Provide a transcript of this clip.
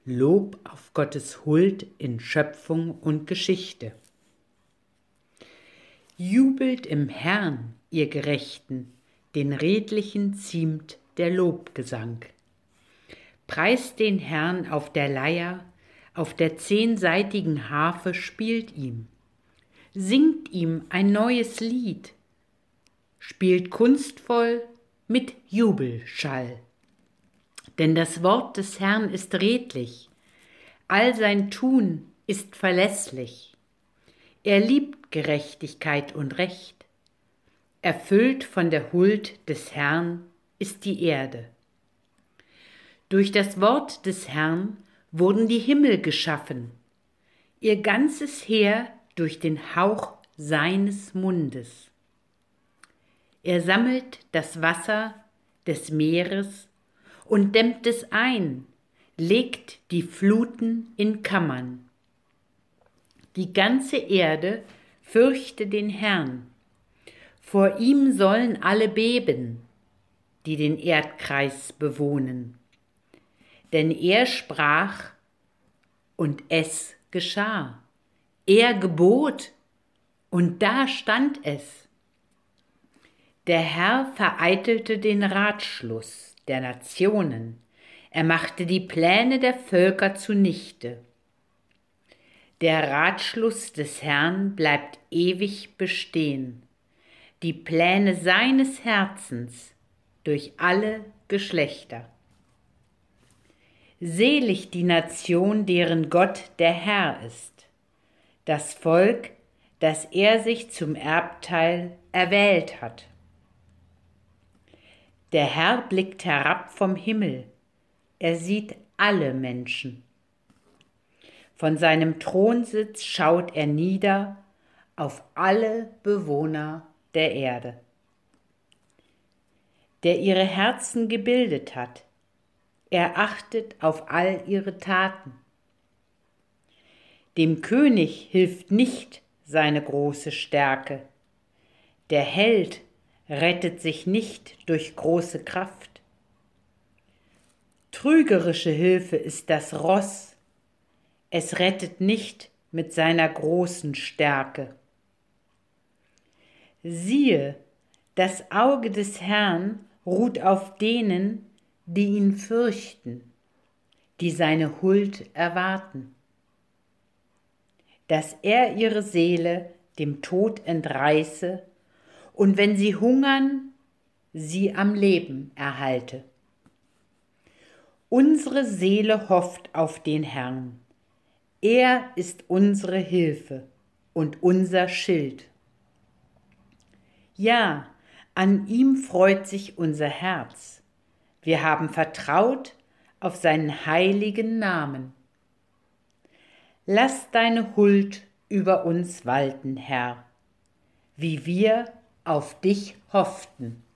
Lob auf Gottes Huld in Schöpfung und Geschichte. Jubelt im Herrn, ihr Gerechten, den Redlichen ziemt der Lobgesang. Preist den Herrn auf der Leier, auf der 10-saitigen Harfe spielt ihm. Singt ihm ein neues Lied, spielt kunstvoll mit Jubelschall. Denn das Wort des Herrn ist redlich, all sein Tun ist verlässlich. Er liebt Gerechtigkeit und Recht. Erfüllt von der Huld des Herrn ist die Erde. Durch das Wort des Herrn wurden die Himmel geschaffen, ihr ganzes Heer durch den Hauch seines Mundes. Er sammelt das Wasser des Meeres und dämmt es ein, legt die Fluten in Kammern. Die ganze Erde fürchte den Herrn. Vor ihm sollen alle beben, die den Erdkreis bewohnen. Denn er sprach, und es geschah. Er gebot, und da stand es. Der Herr vereitelte den Ratschluss der Nationen. Er machte die Pläne der Völker zunichte. Der Ratschluss des Herrn bleibt ewig bestehen, die Pläne seines Herzens durch alle Geschlechter. Selig die Nation, deren Gott der Herr ist, das Volk, das er sich zum Erbteil erwählt hat. Der Herr blickt herab vom Himmel, er sieht alle Menschen. Von seinem Thronsitz schaut er nieder auf alle Bewohner der Erde. Der ihre Herzen gebildet hat, er achtet auf all ihre Taten. Dem König hilft nicht seine große Stärke, der Held rettet sich nicht durch große Kraft. Trügerische Hilfe ist das Ross, es rettet nicht mit seiner großen Stärke. Siehe, das Auge des Herrn ruht auf denen, die ihn fürchten, die seine Huld erwarten, dass er ihre Seele dem Tod entreiße und wenn sie hungern, sie am Leben erhalte. Unsere Seele hofft auf den Herrn. Er ist unsere Hilfe und unser Schild. Ja, an ihm freut sich unser Herz. Wir haben vertraut auf seinen heiligen Namen. Lass deine Huld über uns walten, Herr, wie wir auf dich hofften.